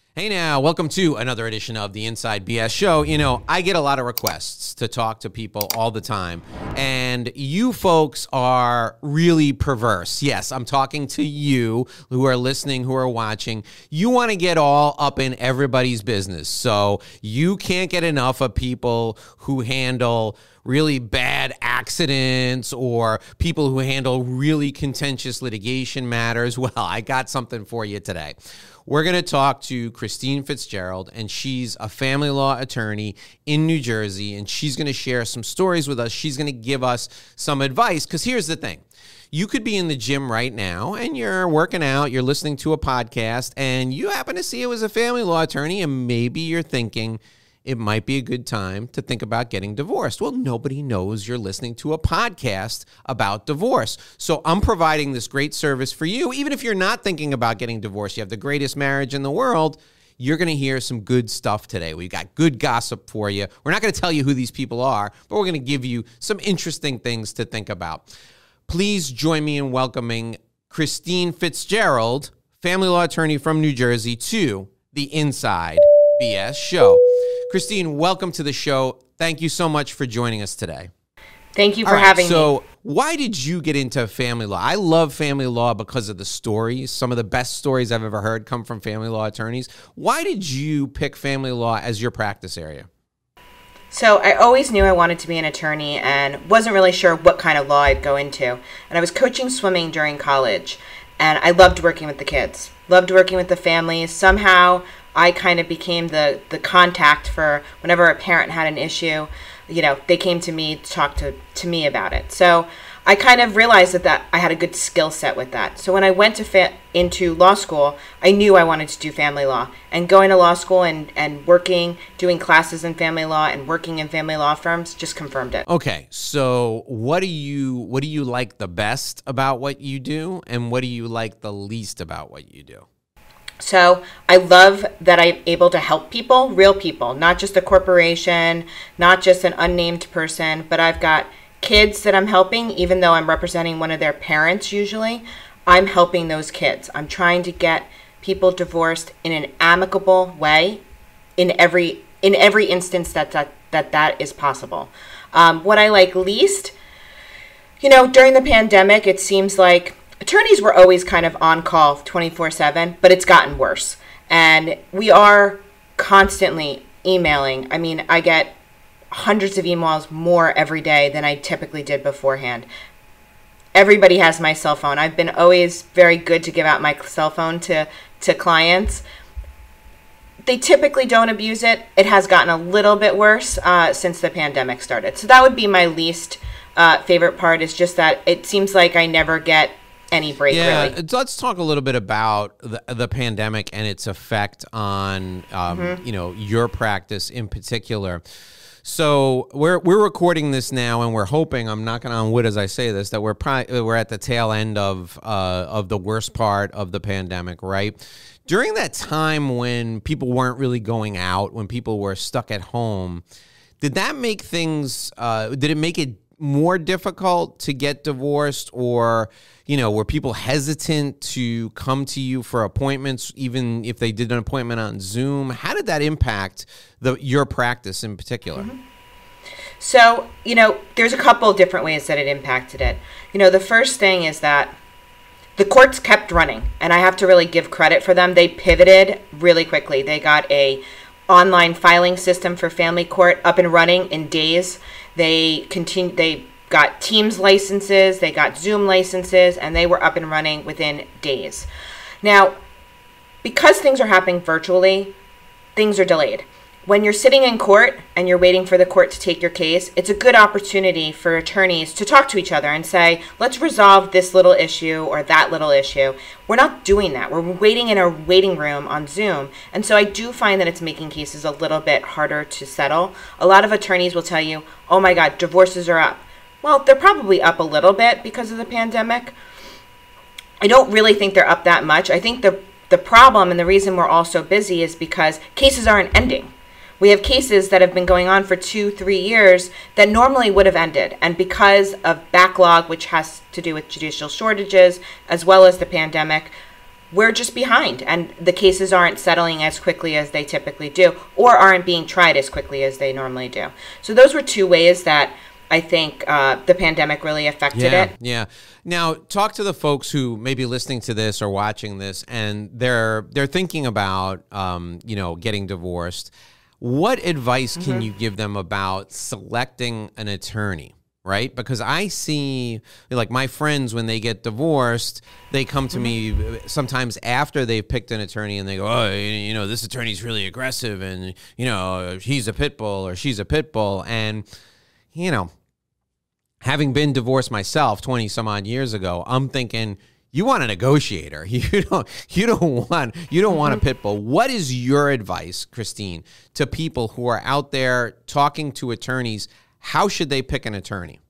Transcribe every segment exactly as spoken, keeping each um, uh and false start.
Hey now, welcome to another edition of the Inside B S Show. You know, I get a lot of requests to talk to people all the time, and you folks are really perverse. Yes, I'm talking to you who are listening, who are watching. You want to get all up in everybody's business, so you can't get enough of people who handle really bad accidents or people who handle really contentious litigation matters. Well, I got something for you today. We're going to talk to Christine Fitzgerald, and she's a family law attorney in New Jersey, and she's going to share some stories with us. She's going to give us some advice, because here's the thing. You could be in the gym right now, and you're working out, you're listening to a podcast, and you happen to see it was a family law attorney, and maybe you're thinking, it might be a good time to think about getting divorced. Well, nobody knows you're listening to a podcast about divorce. So I'm providing this great service for you. Even if you're not thinking about getting divorced, you have the greatest marriage in the world, you're going to hear some good stuff today. We've got good gossip for you. We're not going to tell you who these people are, but we're going to give you some interesting things to think about. Please join me in welcoming Christine Fitzgerald, family law attorney from New Jersey, to the Inside B S Show. Christine, welcome to the show. Thank you so much for joining us today. Thank you for All right, having so me. So why did you get into family law? I love family law because of the stories. Some of the best stories I've ever heard come from family law attorneys. Why did you pick family law as your practice area? So I always knew I wanted to be an attorney and wasn't really sure what kind of law I'd go into. And I was coaching swimming during college, and I loved working with the kids, loved working with the families. Somehow I kind of became the, the contact for whenever a parent had an issue. You know, they came to me to talk to, to me about it. So I kind of realized that, that I had a good skill set with that. So when I went to fa- into law school, I knew I wanted to do family law. And going to law school and, and working, doing classes in family law and working in family law firms just confirmed it. Okay, so what do you what do you like the best about what you do, and what do you like the least about what you do? So I love that I'm able to help people, real people, not just a corporation, not just an unnamed person, but I've got kids that I'm helping, even though I'm representing one of their parents usually. I'm helping those kids. I'm trying to get people divorced in an amicable way in every in every instance that that that, that is possible. Um, what I like least, you know, during the pandemic, it seems like attorneys were always kind of on call twenty-four seven, but it's gotten worse. And we are constantly emailing. I mean, I get hundreds of emails more every day than I typically did beforehand. Everybody has my cell phone. I've been always very good to give out my cell phone to, to clients. They typically don't abuse it. It has gotten a little bit worse uh, since the pandemic started. So that would be my least uh, favorite part, is just that it seems like I never get any break, yeah, really. Let's talk a little bit about the, the pandemic and its effect on, um, mm-hmm. you know, your practice in particular. So we're we're recording this now, and we're hoping, I'm knocking on wood as I say this, that we're probably, we're at the tail end of uh, of the worst part of the pandemic, right? During that time when people weren't really going out, when people were stuck at home, did that make things? Uh, did it make it more difficult to get divorced, or, you know, were people hesitant to come to you for appointments, even if they did an appointment on Zoom? How did that impact the your practice in particular? Mm-hmm. So, you know, there's a couple of different ways that it impacted it. You know, the first thing is that the courts kept running, and I have to really give credit for them. They pivoted really quickly. They got a online filing system for family court up and running in days. They continued, they got Teams licenses, they got Zoom licenses, and they were up and running within days. Now, because things are happening virtually, things are delayed. When you're sitting in court and you're waiting for the court to take your case, it's a good opportunity for attorneys to talk to each other and say, let's resolve this little issue or that little issue. We're not doing that. We're waiting in a waiting room on Zoom. And so I do find that it's making cases a little bit harder to settle. A lot of attorneys will tell you, oh my God, divorces are up. Well, they're probably up a little bit because of the pandemic. I don't really think they're up that much. I think the the problem and the reason we're all so busy is because cases aren't ending. We have cases that have been going on for two, three years that normally would have ended. And because of backlog, which has to do with judicial shortages, as well as the pandemic, we're just behind, and the cases aren't settling as quickly as they typically do, or aren't being tried as quickly as they normally do. So those were two ways that I think uh, the pandemic really affected yeah, it. Yeah. Now, talk to the folks who may be listening to this or watching this, and they're they're thinking about um, you know, getting divorced. What advice can mm-hmm. you give them about selecting an attorney? Right? Because I see, like, my friends, when they get divorced, they come to mm-hmm. me sometimes after they've picked an attorney and they go, oh, you know, this attorney's really aggressive and, you know, he's a pit bull or she's a pit bull. And, you know, having been divorced myself twenty some odd years ago, I'm thinking, you want a negotiator. You don't, you don't want, you don't want a pit bull. What is your advice, Christine, to people who are out there talking to attorneys? How should they pick an attorney?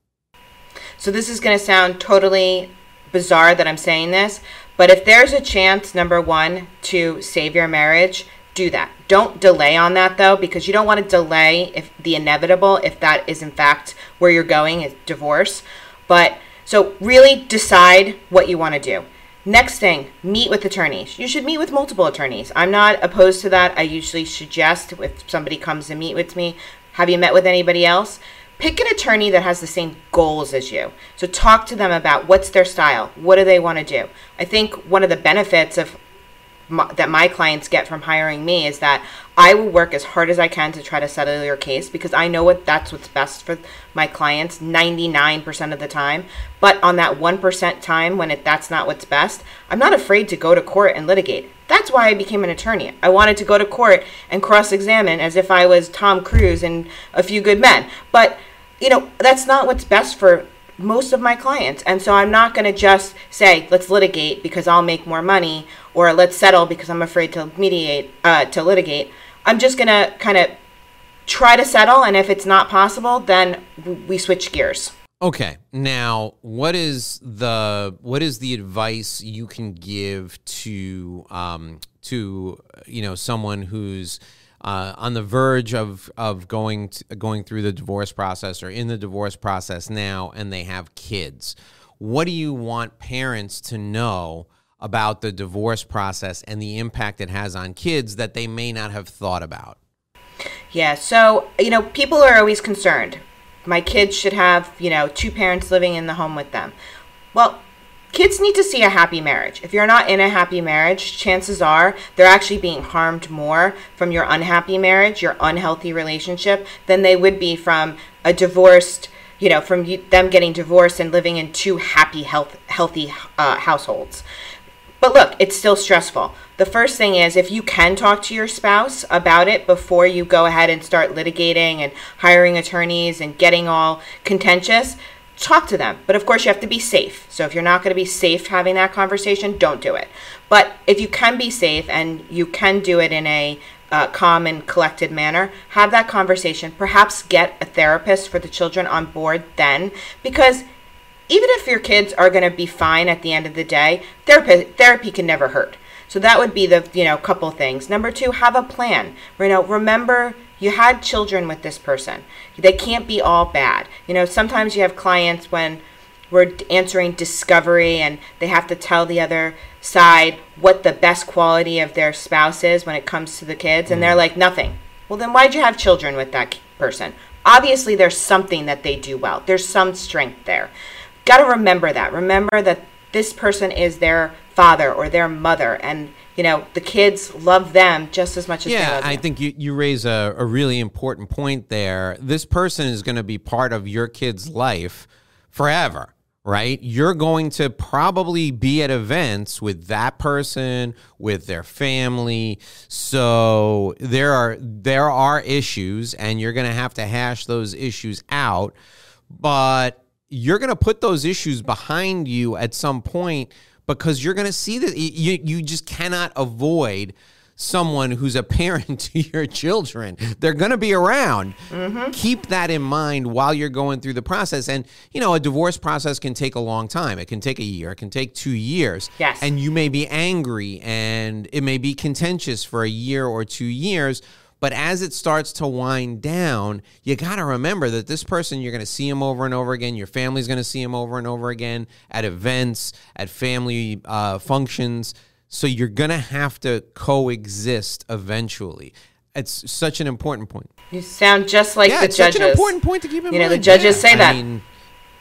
So this is going to sound totally bizarre that I'm saying this, but if there's a chance, number one, to save your marriage, do that. Don't delay on that, though, because you don't want to delay if the inevitable, if that is in fact where you're going, is divorce. But so really decide what you want to do. Next thing, meet with attorneys. You should meet with multiple attorneys. I'm not opposed to that. I usually suggest if somebody comes to meet with me, have you met with anybody else? Pick an attorney that has the same goals as you. So talk to them about what's their style. What do they want to do? I think one of the benefits of my, that my clients get from hiring me is that I will work as hard as I can to try to settle your case because I know what that's what's best for my clients ninety-nine percent of the time. But on that one percent time when it, that's not what's best, I'm not afraid to go to court and litigate. That's why I became an attorney. I wanted to go to court and cross-examine as if I was Tom Cruise in A Few Good Men. But you know, that's not what's best for most of my clients. And so I'm not going to just say, let's litigate because I'll make more money, or let's settle because I'm afraid to mediate, uh, to litigate. I'm just going to kind of try to settle. And if it's not possible, then we switch gears. Okay. Now, what is the what is the advice you can give to um, to you know someone who's Uh, on the verge of of going to, going through the divorce process or in the divorce process now, and they have kids? What do you want parents to know about the divorce process and the impact it has on kids that they may not have thought about? Yeah, so, you know, people are always concerned. My kids should have, you know, two parents living in the home with them. Well, kids need to see a happy marriage. If you're not in a happy marriage, chances are they're actually being harmed more from your unhappy marriage, your unhealthy relationship, than they would be from a divorced, you know, from you, them getting divorced and living in two happy, health, healthy uh, households. But look, it's still stressful. The first thing is, if you can talk to your spouse about it before you go ahead and start litigating and hiring attorneys and getting all contentious, talk to them. But of course, you have to be safe. So if you're not going to be safe having that conversation, don't do it. But if you can be safe and you can do it in a uh, calm and collected manner, have that conversation. Perhaps get a therapist for the children on board then, because even if your kids are going to be fine at the end of the day, therapy, therapy can never hurt. So that would be the, you know, couple things. Number two, have a plan. You know, remember you had children with this person. They can't be all bad. You know, sometimes you have clients when we're answering discovery and they have to tell the other side what the best quality of their spouse is when it comes to the kids. And they're like, nothing. Well, then why'd you have children with that person? Obviously, there's something that they do well. There's some strength there. Got to remember that. Remember that this person is their father or their mother, and you know the kids love them just as much as yeah, they love you. I think you, you raise a, a really important point there. This person is going to be part of your kid's life forever, right? You're going to probably be at events with that person, with their family. So there are there are issues, and you're going to have to hash those issues out. But you're going to put those issues behind you at some point, because you're going to see that you you just cannot avoid someone who's a parent to your children. They're going to be around. Mm-hmm. Keep that in mind while you're going through the process. And, you know, a divorce process can take a long time. It can take a year. It can take two years. Yes. And you may be angry and it may be contentious for a year or two years. But as it starts to wind down, you got to remember that this person, you're going to see him over and over again. Your family's going to see him over and over again at events, at family uh, functions. So you're going to have to coexist eventually. It's such an important point. You sound just like yeah, the it's judges. Such an important point to keep in mind. You know, the judges yeah. say that. I mean,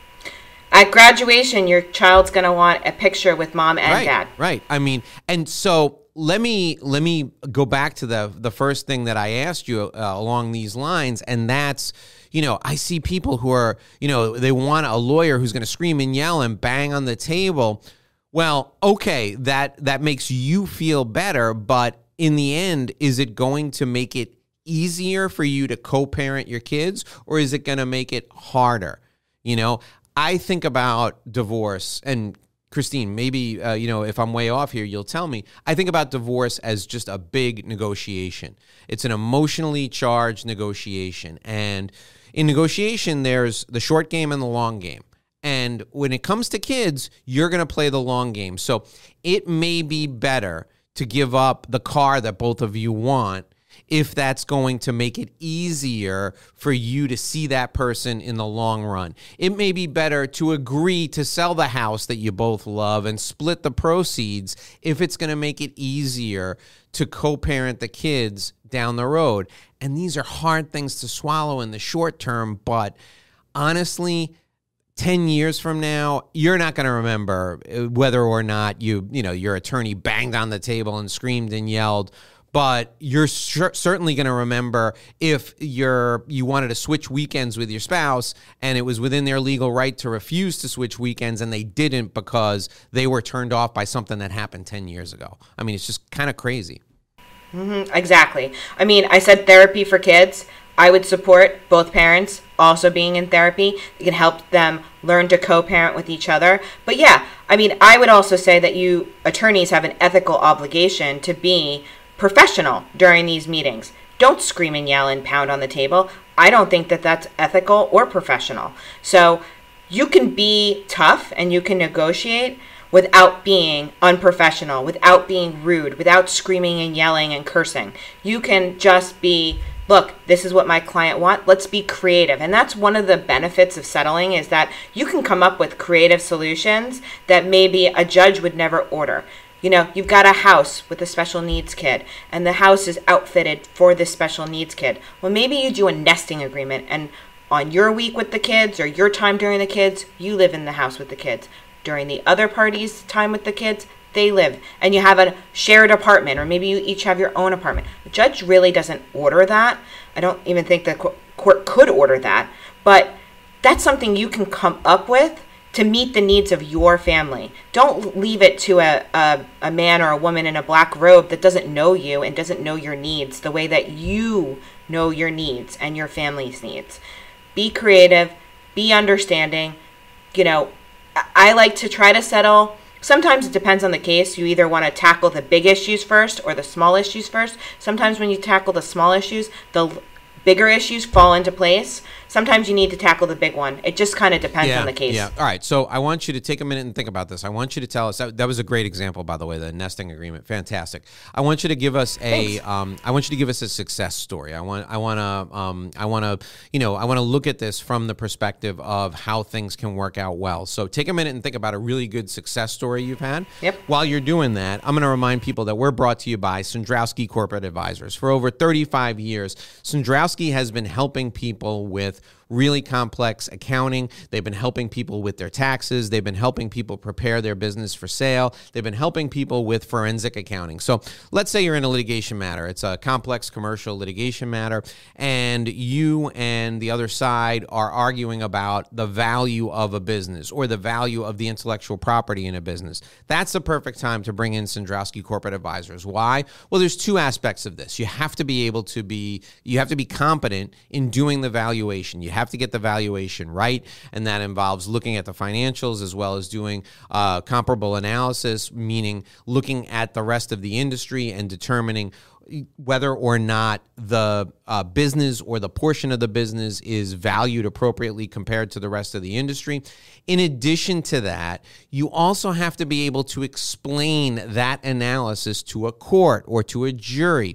at graduation, your child's going to want a picture with mom and right, dad. Right. I mean, and so let me let me go back to the the first thing that I asked you uh, along these lines, and that's, you know, I see people who are, you know, they want a lawyer who's going to scream and yell and bang on the table. Well, okay, that that makes you feel better, but in the end, is it going to make it easier for you to co-parent your kids, or is it going to make it harder? You know, I think about divorce, and Christine, maybe, uh, you know, if I'm way off here, you'll tell me. I think about divorce as just a big negotiation. It's an emotionally charged negotiation. And in negotiation, there's the short game and the long game. And when it comes to kids, you're going to play the long game. So it may be better to give up the car that both of you want if that's going to make it easier for you to see that person in the long run. It may be better to agree to sell the house that you both love and split the proceeds if it's going to make it easier to co-parent the kids down the road. And these are hard things to swallow in the short term, but honestly, ten years from now, you're not going to remember whether or not you, you know, your attorney banged on the table and screamed and yelled, but you're cer- certainly going to remember if you're you wanted to switch weekends with your spouse and it was within their legal right to refuse to switch weekends and they didn't because they were turned off by something that happened ten years ago. I mean, it's just kind of crazy. Mm-hmm, exactly. I mean, I said therapy for kids. I would support both parents also being in therapy. It can help them learn to co-parent with each other. But yeah, I mean, I would also say that you attorneys have an ethical obligation to be professional during these meetings. Don't scream and yell and pound on the table. I don't think that that's ethical or professional. So you can be tough and you can negotiate without being unprofessional, without being rude, without screaming and yelling and cursing. You can just be, look, this is what my client wants. Let's be creative. And that's one of the benefits of settling, is that you can come up with creative solutions that maybe a judge would never order. You know, you've got a house with a special needs kid, and the house is outfitted for this special needs kid. Well, maybe you do a nesting agreement, and on your week with the kids or your time during the kids, you live in the house with the kids. During the other party's time with the kids, they live. And you have a shared apartment, or maybe you each have your own apartment. The judge really doesn't order that. I don't even think the court could order that. But that's something you can come up with to meet the needs of your family. Don't leave it to a, a, a man or a woman in a black robe that doesn't know you and doesn't know your needs the way that you know your needs and your family's needs. Be creative, be understanding. You know, I like to try to settle. Sometimes it depends on the case. You either want to tackle the big issues first or the small issues first. Sometimes when you tackle the small issues, the bigger issues fall into place. Sometimes you need to tackle the big one. It just kind of depends yeah, on the case. Yeah. All right. So I want you to take a minute and think about this. I want you to tell us that, that was a great example, by the way, the nesting agreement. Fantastic. I want you to give us a. Um, I want you to give us a success story. I want. I want to. Um, I want to. You know. I want to look at this from the perspective of how things can work out well. So take a minute and think about a really good success story you've had. Yep. While you're doing that, I'm going to remind people that we're brought to you by Sandrowski Corporate Advisors. For over thirty-five years, Sandrowski has been helping people with really complex accounting. They've been helping people with their taxes. They've been helping people prepare their business for sale. They've been helping people with forensic accounting. So let's say you're in a litigation matter. It's a complex commercial litigation matter, and you and the other side are arguing about the value of a business or the value of the intellectual property in a business. That's the perfect time to bring in Sandrowski Corporate Advisors. Why? Well, there's two aspects of this. You have to be able to be, you have to be competent in doing the valuation. You have to get the valuation right, and that involves looking at the financials as well as doing uh, comparable analysis, meaning looking at the rest of the industry and determining whether or not the uh, business or the portion of the business is valued appropriately compared to the rest of the industry. In addition to that, you also have to be able to explain that analysis to a court or to a jury.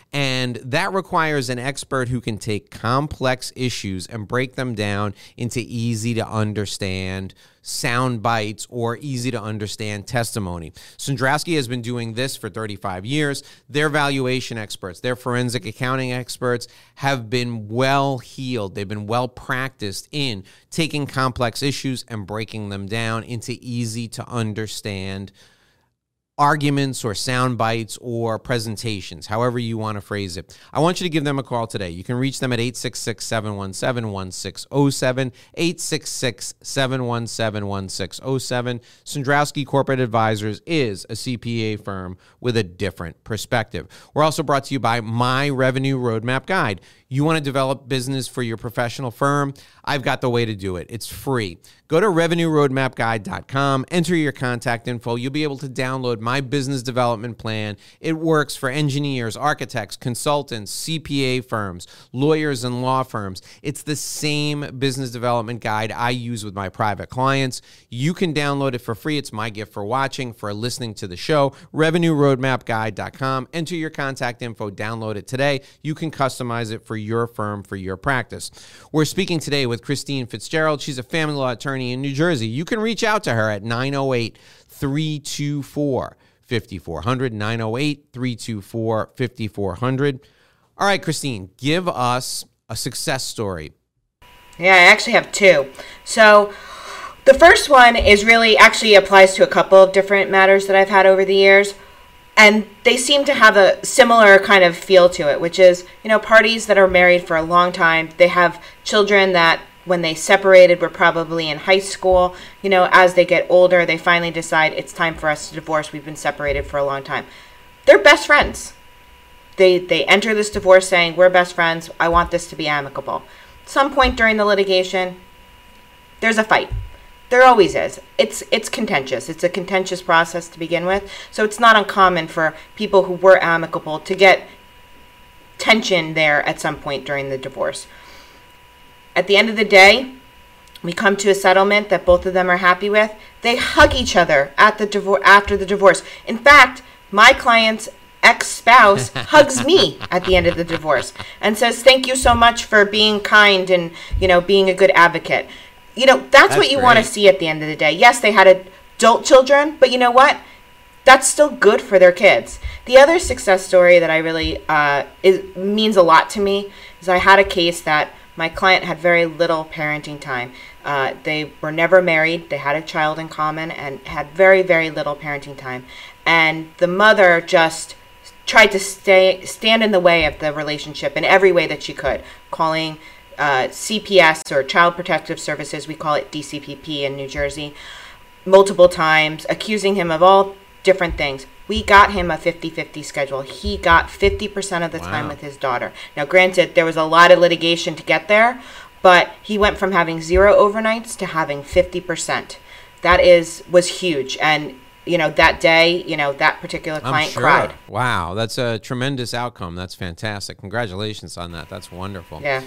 And that requires an expert who can take complex issues and break them down into easy to understand sound bites or easy to understand testimony. Cendrowski has been doing this for thirty-five years. Their valuation experts, their forensic accounting experts have been well heeled. They've been well practiced in taking complex issues and breaking them down into easy to understand arguments or sound bites or presentations, however you want to phrase it. I want you to give them a call today. You can reach them at eight six six, seven one seven, one six zero seven, eight six six, seven one seven, one six zero seven. Cendrowski Corporate Advisors is a C P A firm with a different perspective. We're also brought to you by My Revenue Roadmap Guide. You want to develop business for your professional firm? I've got the way to do it. It's free. Go to revenue roadmap guide dot com, enter your contact info. You'll be able to download my business development plan. It works for engineers, architects, consultants, C P A firms, lawyers, and law firms. It's the same business development guide I use with my private clients. You can download it for free. It's my gift for watching, for listening to the show. revenue roadmap guide dot com. Enter your contact info. Download it today. You can customize it for your firm, for your practice. We're speaking today with Christine Fitzgerald. She's a family law attorney in New Jersey. You can reach out to her at nine oh eight, three two four, five four zero zero, nine oh eight, three two four, five four zero zero. All right, Christine, give us a success story. Yeah, I actually have two. So the first one is really actually applies to a couple of different matters that I've had over the years. And they seem to have a similar kind of feel to it, which is, you know, parties that are married for a long time, they have children that when they separated were probably in high school. You know, as they get older, they finally decide it's time for us to divorce. We've been separated for a long time. They're best friends. They they enter this divorce saying, we're best friends. I want this to be amicable. At some point during the litigation, there's a fight. There always is. It's it's contentious. It's a contentious process to begin with. So it's not uncommon for people who were amicable to get tension there at some point during the divorce. At the end of the day, we come to a settlement that both of them are happy with. They hug each other at the divor- after the divorce. In fact, my client's ex-spouse hugs me at the end of the divorce and says, "Thank you so much for being kind and, you know, being a good advocate." You know, that's, that's what you want to see at the end of the day. Yes, they had adult children, but you know what? That's still good for their kids. The other success story that I really uh, is, means a lot to me is I had a case that my client had very little parenting time. Uh, they were never married. They had a child in common and had very, very little parenting time. And the mother just tried to stay stand in the way of the relationship in every way that she could, calling Uh, C P S or Child Protective Services, we call it D C P P in New Jersey, multiple times, accusing him of all different things. We got him a fifty-fifty schedule. He got fifty percent of the wow. time with his daughter. Now, granted, there was a lot of litigation to get there, but he went from having zero overnights to having fifty percent. That is was huge. And, you know, that day, you know, that particular client sure. cried. Wow, that's a tremendous outcome. That's fantastic. Congratulations on that. That's wonderful. Yeah.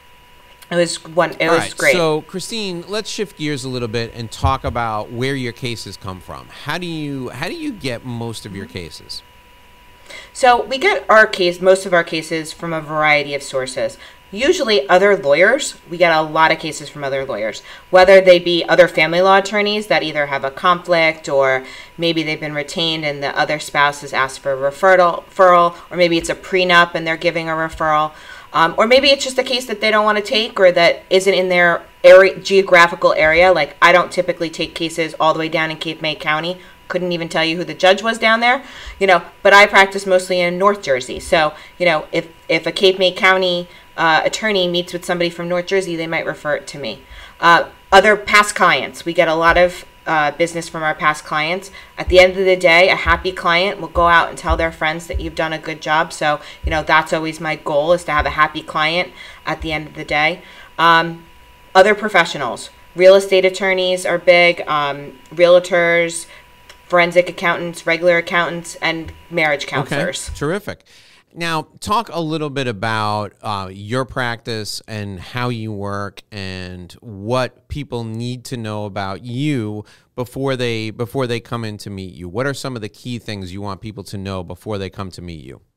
It was one. It All was right, great. So, Christine, let's shift gears a little bit and talk about where your cases come from. How do you how do you get most of your cases? So we get our case, most of our cases, from a variety of sources. Usually, other lawyers. We get a lot of cases from other lawyers, whether they be other family law attorneys that either have a conflict, or maybe they've been retained and the other spouse has asked for a referral, referral, or maybe it's a prenup and they're giving a referral. Um, or maybe it's just a case that they don't want to take or that isn't in their area, geographical area. Like, I don't typically take cases all the way down in Cape May County. Couldn't even tell you who the judge was down there, you know, but I practice mostly in North Jersey. So, you know, if, if a Cape May County uh, attorney meets with somebody from North Jersey, they might refer it to me. Uh, other past clients, we get a lot of Uh, business from our past clients. At the end of the day, a happy client will go out and tell their friends that you've done a good job. So, you know, that's always my goal, is to have a happy client at the end of the day. Um, other professionals, real estate attorneys are big, um, realtors, forensic accountants, regular accountants, and marriage counselors. Okay, terrific. Now, talk a little bit about uh, your practice and how you work and what people need to know about you before they before they come in to meet you. What are some of the key things you want people to know before they come to meet you?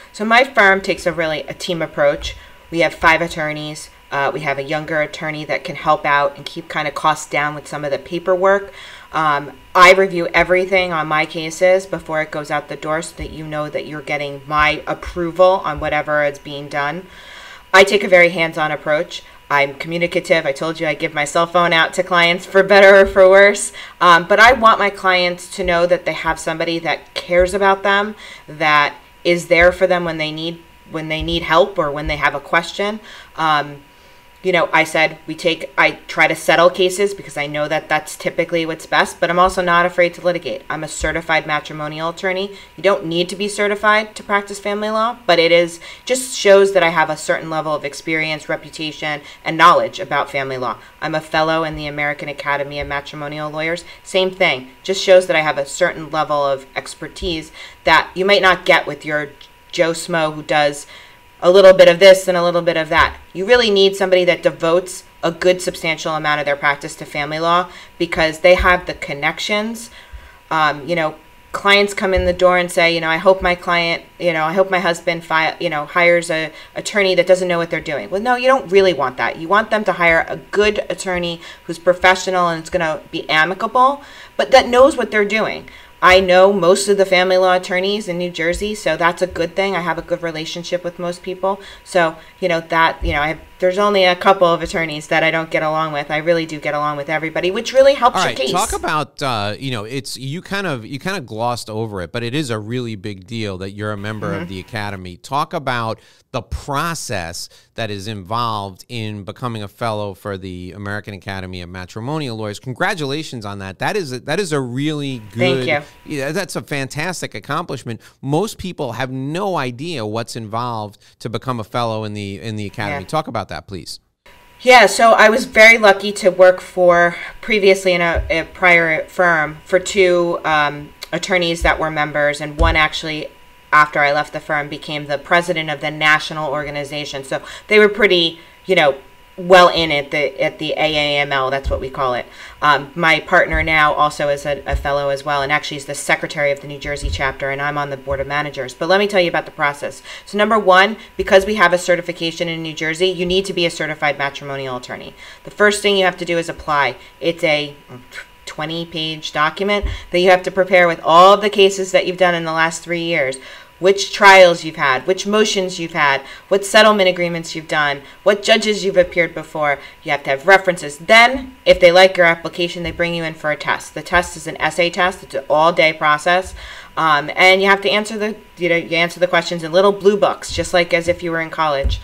So my firm takes a really a team approach. We have five attorneys. Uh, we have a younger attorney that can help out and keep kind of costs down with some of the paperwork. Um, I review everything on my cases before it goes out the door so that you know that you're getting my approval on whatever is being done. I take a very hands-on approach. I'm communicative. I told you I give my cell phone out to clients for better or for worse. Um, but I want my clients to know that they have somebody that cares about them, that is there for them when they need when they need help or when they have a question. Um, you know, I said we take, I try to settle cases because I know that that's typically what's best, but I'm also not afraid to litigate. I'm a certified matrimonial attorney. You don't need to be certified to practice family law, but it is just shows that I have a certain level of experience, reputation, and knowledge about family law. I'm a fellow in the American Academy of Matrimonial Lawyers. Same thing, just shows that I have a certain level of expertise that you might not get with your Joe Smo who does a little bit of this and a little bit of that. You really need somebody that devotes a good substantial amount of their practice to family law because they have the connections. Um, you know, clients come in the door and say, you know, I hope my client, you know, I hope my husband, fi- you know, hires a attorney that doesn't know what they're doing. Well, no, you don't really want that. You want them to hire a good attorney who's professional and it's going to be amicable, but that knows what they're doing. I know most of the family law attorneys in New Jersey, so that's a good thing. I have a good relationship with most people. So, you know, that, you know, I have, there's only a couple of attorneys that I don't get along with. I really do get along with everybody, which really helps All your right, case. Talk about, uh, you know, it's, you kind of, you kind of glossed over it, but it is a really big deal that you're a member mm-hmm. of the Academy. Talk about the process that is involved in becoming a fellow for the American Academy of Matrimonial Lawyers. Congratulations on that. That is a, that is a really good. Thank you. Yeah, that's a fantastic accomplishment. Most people have no idea what's involved to become a fellow in the in the Academy. Yeah. Talk about that, please. Yeah, so I was very lucky to work for previously in a, a prior firm for two um, attorneys that were members, and one actually, after I left the firm, became the president of the national organization. So they were pretty, you know, well in at the at the A A M L. That's what we call it. Um, my partner now also is a, a fellow as well, and actually is the secretary of the New Jersey chapter, and I'm on the board of managers. But let me tell you about the process. So number one, because we have a certification in New Jersey, you need to be a certified matrimonial attorney. The first thing you have to do is apply. It's a twenty-page document that you have to prepare with all of the cases that you've done in the last three years. Which trials you've had, which motions you've had, what settlement agreements you've done, what judges you've appeared before. You have to have references. Then, if they like your application, they bring you in for a test. The test is an essay test. It's an all-day process. Um, and you have to answer the, you know, you answer the questions in little blue books, just like as if you were in college.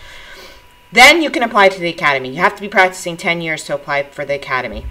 Then you can apply to the Academy. You have to be practicing ten years to apply for the Academy.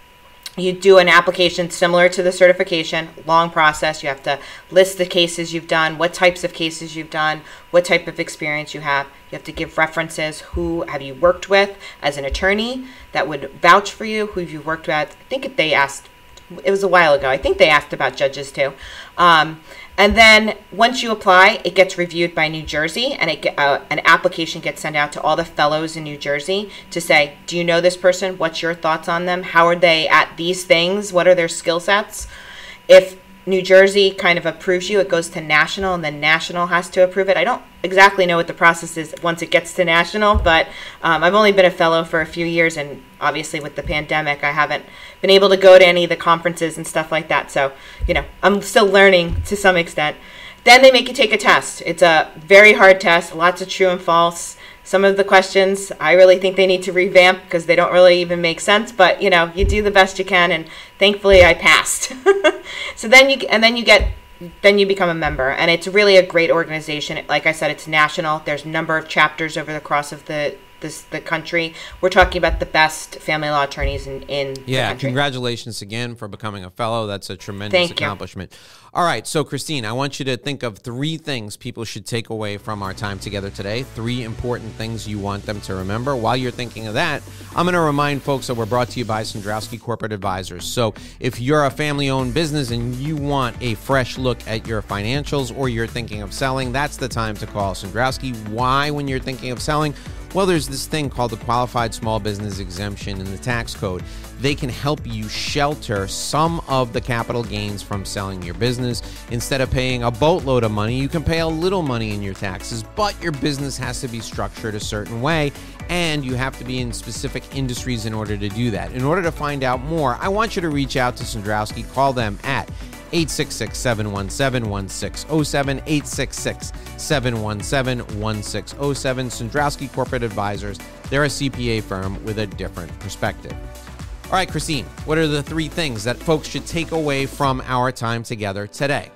You do an application similar to the certification, long process. You have to list the cases you've done, what types of cases you've done, what type of experience you have. You have to give references. Who have you worked with as an attorney that would vouch for you? Who have you worked with? I think they asked, it was a while ago. I think they asked about judges too. Um, and then once you apply, it gets reviewed by New Jersey, and it get, uh, an application gets sent out to all the fellows in New Jersey to say, do you know this person? What's your thoughts on them? How are they at these things? What are their skill sets? If New Jersey kind of approves you, it goes to national, and then national has to approve it. I don't exactly know what the process is once it gets to national, but um, I've only been a fellow for a few years, and obviously with the pandemic, I haven't been able to go to any of the conferences and stuff like that. So, you know, I'm still learning to some extent. Then they make you take a test. It's a very hard test, lots of true and false. Some of the questions, I really think they need to revamp because they don't really even make sense. But, you know, you do the best you can, and thankfully I passed. So then you, and then you get, then you become a member. And it's really a great organization. Like I said, it's national. There's a number of chapters over the cross of the This, the country. We're talking about the best family law attorneys in, in yeah, the country. Congratulations again for becoming a fellow. That's a tremendous Thank accomplishment. You. All right, so Christine, I want you to think of three things people should take away from our time together today. Three important things you want them to remember. While you're thinking of that, I'm going to remind folks that we're brought to you by Sandrowski Corporate Advisors. So if you're a family-owned business and you want a fresh look at your financials, or you're thinking of selling, that's the time to call Sandrowski. Why, when you're thinking of selling? Well, there's this thing called the Qualified Small Business Exemption in the tax code. They can help you shelter some of the capital gains from selling your business. Instead of paying a boatload of money, you can pay a little money in your taxes, but your business has to be structured a certain way, and you have to be in specific industries in order to do that. In order to find out more, I want you to reach out to Cendrowski. Call them at eight six six, seven one seven, one six zero seven, eight six six, seven one seven, one six zero seven. Cendrowski Corporate Advisors. They're a C P A firm with a different perspective. All right, Christine, what are the three things that folks should take away from our time together today?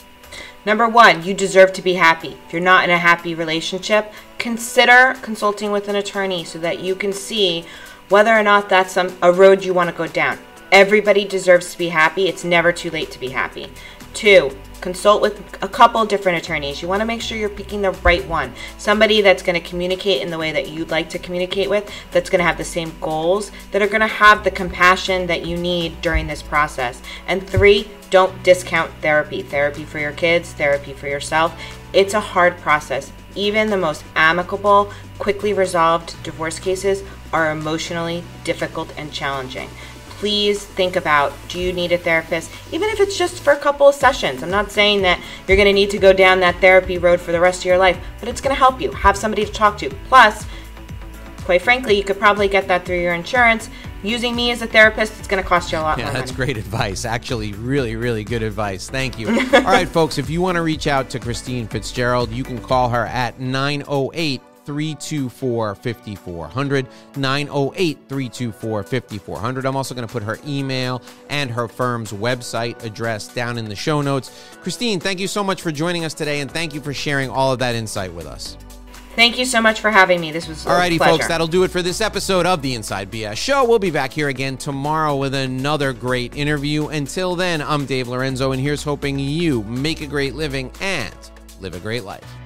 Number one, you deserve to be happy. If you're not in a happy relationship, consider consulting with an attorney so that you can see whether or not that's some, a road you want to go down. Everybody deserves to be happy. It's never too late to be happy. Two, consult with a couple different attorneys. You want to make sure you're picking the right one. Somebody that's going to communicate in the way that you'd like to communicate with, that's going to have the same goals, that are going to have the compassion that you need during this process. And three, don't discount therapy. Therapy for your kids, therapy for yourself. It's a hard process. Even the most amicable, quickly resolved divorce cases are emotionally difficult and challenging. Please think about, do you need a therapist? Even if it's just for a couple of sessions. I'm not saying that you're going to need to go down that therapy road for the rest of your life, but it's going to help you. Have somebody to talk to. Plus, quite frankly, you could probably get that through your insurance. Using me as a therapist, it's going to cost you a lot yeah, more that's money. great advice. Actually, really, really good advice. Thank you. All right, folks, if you want to reach out to Christine Fitzgerald, you can call her at nine oh eight, three two four, five four zero zero, nine oh eight, three two four, five four zero zero. I'm also going to put her email and her firm's website address down in the show notes. Christine, thank you so much for joining us today, and thank you for sharing all of that insight with us. Thank you so much for having me. This was a Alrighty, pleasure. folks, that'll do it for this episode of the Inside B S Show. We'll be back here again tomorrow with another great interview. Until then, I'm Dave Lorenzo, and here's hoping you make a great living and live a great life.